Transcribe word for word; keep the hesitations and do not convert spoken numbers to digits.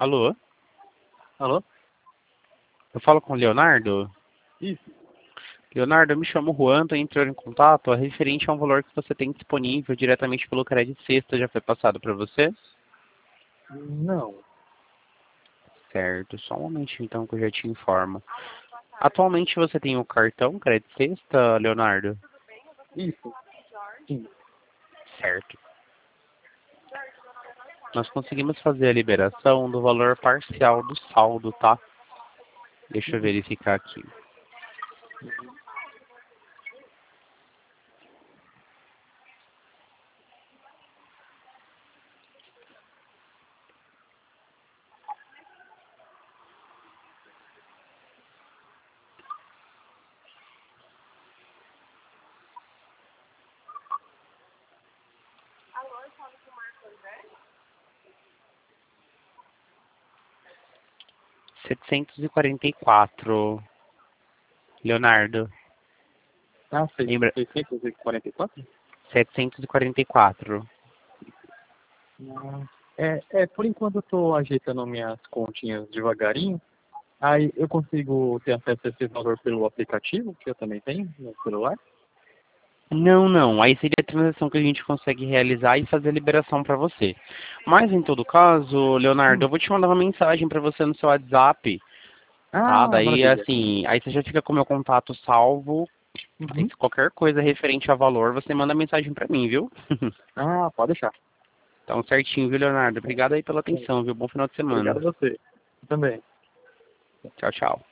Alô? Alô? Eu falo com o Leonardo? Isso. Leonardo, eu me chamo Juan, tô entrando em contato, é referente a um valor que você tem disponível diretamente pelo Crédito Sexta, já foi passado para você? Não. Certo, só um momentinho então que eu já te informo. Atualmente você tem o cartão Crédito Sexta, Leonardo? Isso. Sim. Certo. Nós conseguimos fazer a liberação do valor parcial do saldo, tá? Deixa eu verificar aqui. setecentos e quarenta e quatro, Leonardo. Ah, sei. Lembra? seiscentos e quarenta e quatro? setecentos e quarenta e quatro. Ah, é, é, por enquanto eu tô ajeitando minhas continhas devagarinho. Aí eu consigo ter acesso a esse valor pelo aplicativo, que eu também tenho no celular? Não, não. Aí seria a transação que a gente consegue realizar e fazer a liberação para você. Mas em todo caso, Leonardo, Hum. eu vou te mandar uma mensagem para você no seu WhatsApp, tá? Ah, Daí maravilha. assim, aí você já fica com o meu contato salvo. Aí Uhum. se qualquer coisa referente a valor, você manda mensagem para mim, viu? Ah, pode deixar. Então certinho, viu, Leonardo? Obrigado aí pela É. atenção, viu? Bom final de Obrigado semana. a você. Também. Tchau, tchau.